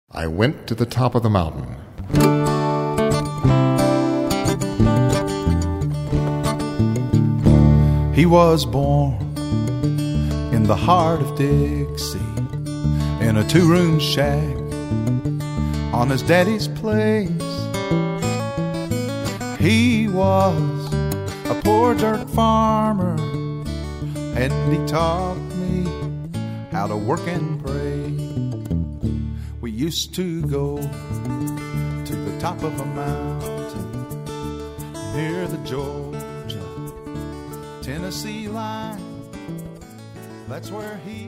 I went to the top of the mountain. He was born in the heart of Dixie, in a two-room shack on his daddy's place. He was a poor dirt farmer, and he taught me how to work and pray. We used to go to the top of a mountain near the Georgia-Tennessee line. That's where he